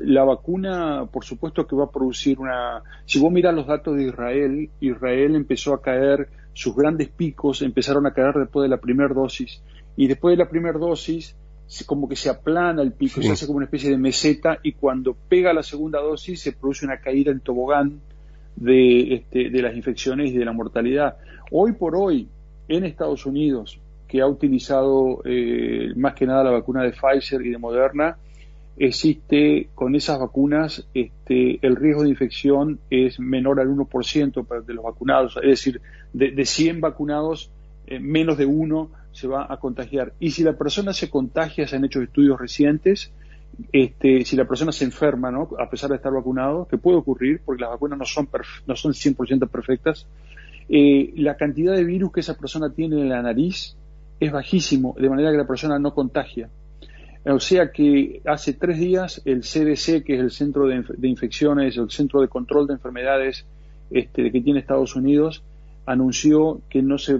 la vacuna, por supuesto que va a producir Si vos mirás los datos de Israel empezó a caer, sus grandes picos empezaron a caer después de la primera dosis, y después de la primera dosis, como que se aplana el pico, se hace como una especie de meseta, y cuando pega la segunda dosis se produce una caída en tobogán de las infecciones y de la mortalidad. Hoy por hoy, en Estados Unidos, que ha utilizado más que nada la vacuna de Pfizer y de Moderna, existe con esas vacunas el riesgo de infección es menor al 1% de los vacunados, es decir, de 100 vacunados, menos de uno se va a contagiar. Y si la persona se contagia, se han hecho estudios recientes, si la persona se enferma, ¿no?, a pesar de estar vacunado, que puede ocurrir porque las vacunas no son 100% perfectas, la cantidad de virus que esa persona tiene en la nariz es bajísimo, de manera que la persona no contagia. O sea que hace 3 días el CDC, que es el Centro de Infecciones, el Centro de Control de Enfermedades que tiene Estados Unidos, anunció que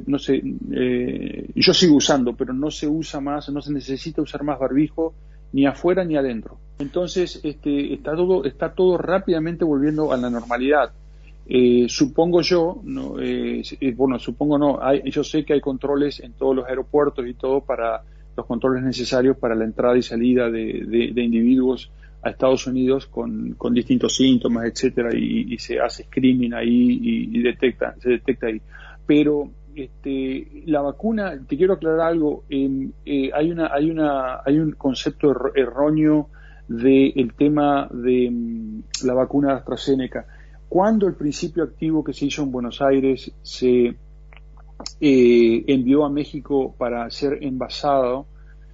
yo sigo usando, pero no se usa más, no se necesita usar más barbijo ni afuera ni adentro. Entonces está todo rápidamente volviendo a la normalidad. Supongo yo, supongo no, yo sé que hay controles en todos los aeropuertos y todo, para los controles necesarios para la entrada y salida de individuos a Estados Unidos con distintos síntomas, etcétera, y se hace screening ahí y se detecta ahí. Pero la vacuna, te quiero aclarar algo, hay un concepto erróneo del tema de la vacuna de AstraZeneca. Cuando el principio activo que se hizo en Buenos Aires se envió a México para ser envasado,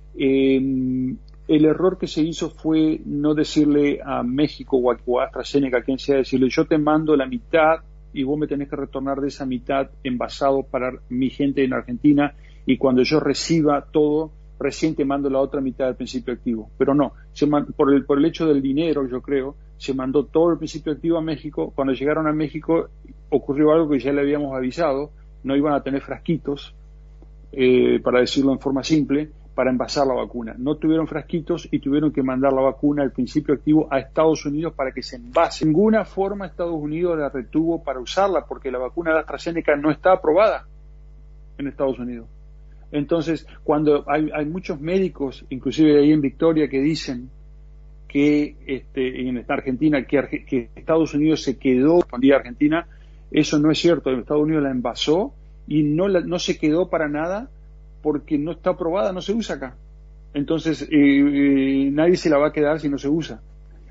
el error que se hizo fue no decirle a México o a AstraZeneca, quien sea, decirle: yo te mando la mitad y vos me tenés que retornar de esa mitad envasado para mi gente en Argentina, y cuando yo reciba todo, recién te mando la otra mitad del principio activo. Pero no, por el hecho del dinero, yo creo, se mandó todo el principio activo a México. Cuando llegaron a México ocurrió algo que ya le habíamos avisado: no iban a tener frasquitos, para decirlo en forma simple, para envasar la vacuna. No tuvieron frasquitos y tuvieron que mandar la vacuna, el principio activo, a Estados Unidos para que se envase. De ninguna forma Estados Unidos la retuvo para usarla, porque la vacuna de AstraZeneca no está aprobada en Estados Unidos. Entonces, cuando hay muchos médicos, inclusive ahí en Victoria, que dicen que en esta Argentina, que Estados Unidos se quedó con Argentina, eso no es cierto. Estados Unidos la envasó y no se quedó para nada, porque no está aprobada, no se usa acá. Entonces, nadie se la va a quedar si no se usa.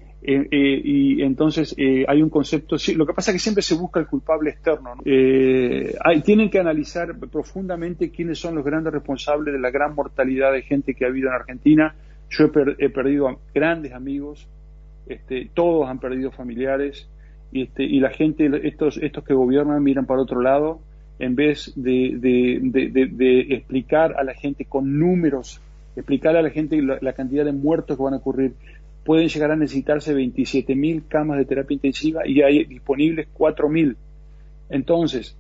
Y entonces hay un concepto, sí, lo que pasa es que siempre se busca el culpable externo, ¿no? Tienen que analizar profundamente quiénes son los grandes responsables de la gran mortalidad de gente que ha habido en Argentina. Yo he perdido a grandes amigos, todos han perdido familiares, y la gente, estos que gobiernan, miran para otro lado, en vez de explicar a la gente con números, explicarle a la gente la cantidad de muertos que van a ocurrir. Pueden llegar a necesitarse 27.000 camas de terapia intensiva y hay disponibles 4.000. Entonces,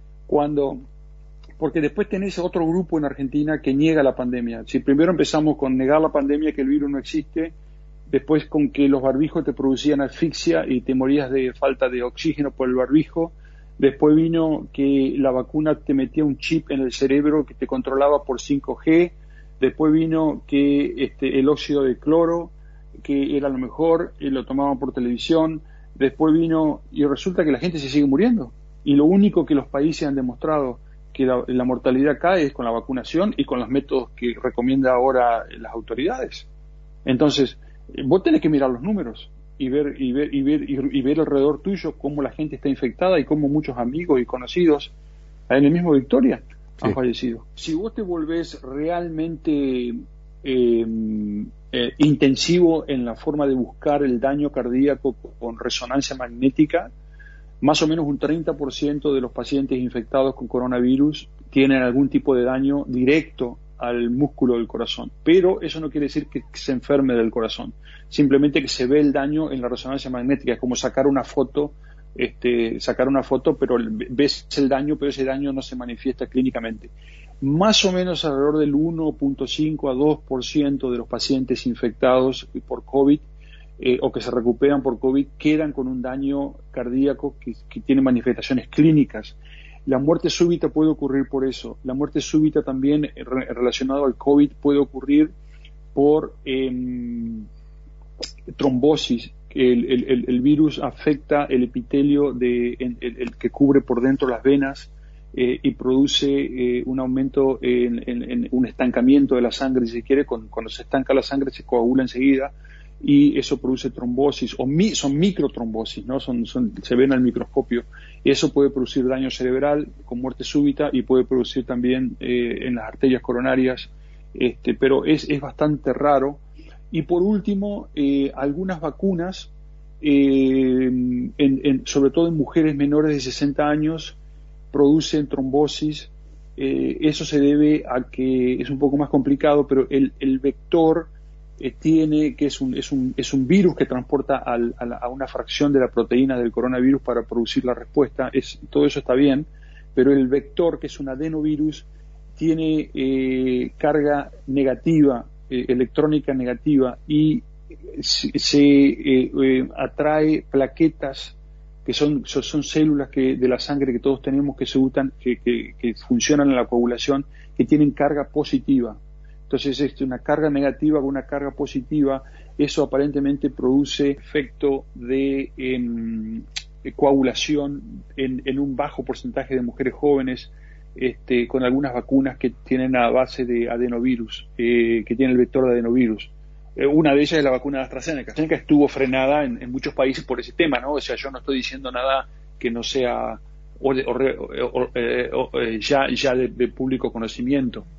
porque después tenés otro grupo en Argentina que niega la pandemia. Si primero empezamos con negar la pandemia, que el virus no existe, después con que los barbijos te producían asfixia y te morías de falta de oxígeno por el barbijo, después vino que la vacuna te metía un chip en el cerebro que te controlaba por 5G, después vino que el óxido de cloro, que era lo mejor, y lo tomaban por televisión, después vino, y resulta que la gente se sigue muriendo, y lo único que los países han demostrado que la mortalidad cae es con la vacunación y con los métodos que recomienda ahora las autoridades. Entonces, vos tenés que mirar los números y ver alrededor tuyo cómo la gente está infectada y cómo muchos amigos y conocidos en el mismo Victoria han fallecido. Si vos te volvés realmente intensivo en la forma de buscar el daño cardíaco con resonancia magnética, más o menos un 30% de los pacientes infectados con coronavirus tienen algún tipo de daño directo al músculo del corazón, pero eso no quiere decir que se enferme del corazón, simplemente que se ve el daño en la resonancia magnética. Es como sacar una foto, pero ves el daño, pero ese daño no se manifiesta clínicamente. Más o menos alrededor del 1.5 a 2% de los pacientes infectados por COVID o que se recuperan por COVID quedan con un daño cardíaco que tiene manifestaciones clínicas. La muerte súbita puede ocurrir por eso. La muerte súbita también relacionada al COVID puede ocurrir por trombosis. El virus afecta el epitelio el que cubre por dentro las venas y produce un aumento en un estancamiento de la sangre, si se quiere. Cuando se estanca la sangre se coagula enseguida y eso produce trombosis, son microtrombosis, ¿no? Se ven al microscopio. Eso puede producir daño cerebral con muerte súbita y puede producir también en las arterias coronarias, pero es bastante raro. Y por último, algunas vacunas, sobre todo en mujeres menores de 60 años, producen trombosis. Eso se debe a que es un poco más complicado, pero el vector que es un virus que transporta a una fracción de la proteína del coronavirus para producir la respuesta. Todo eso está bien, pero el vector, que es un adenovirus, tiene carga negativa, electrónica negativa, y se atrae plaquetas que son células de la sangre que todos tenemos que se usan, que funcionan en la coagulación, que tienen carga positiva. Entonces, una carga negativa con una carga positiva, eso aparentemente produce efecto de coagulación en un bajo porcentaje de mujeres jóvenes, con algunas vacunas que tienen a base de adenovirus, que tienen el vector de adenovirus. Una de ellas es la vacuna de AstraZeneca. AstraZeneca estuvo frenada en muchos países por ese tema, ¿no? O sea, yo no estoy diciendo nada que no sea ya de público conocimiento.